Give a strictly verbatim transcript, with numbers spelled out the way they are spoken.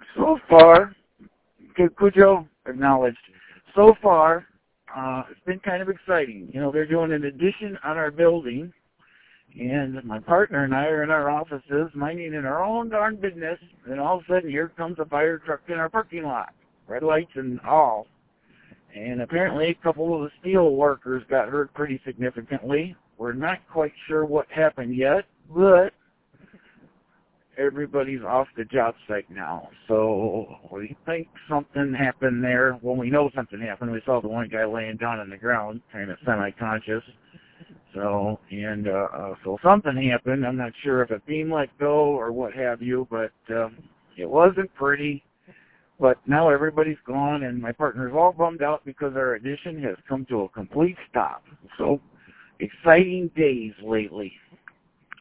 So far, Cujo acknowledged, so far, uh, it's been kind of exciting. You know, they're doing an addition on our building, and my partner and I are in our offices, minding in our own darn business, and all of a sudden, here comes a fire truck in our parking lot, red lights and all. And apparently, a couple of the steel workers got hurt pretty significantly. We're not quite sure what happened yet, but everybody's off the job site now. So we think something happened there. Well, we know something happened. We saw the one guy laying down on the ground, kind of semi-conscious. So, and uh, uh, so something happened. I'm not sure if a beam let go or what have you, but uh, it wasn't pretty. But now everybody's gone, and my partner's all bummed out because our addition has come to a complete stop. So, exciting days lately.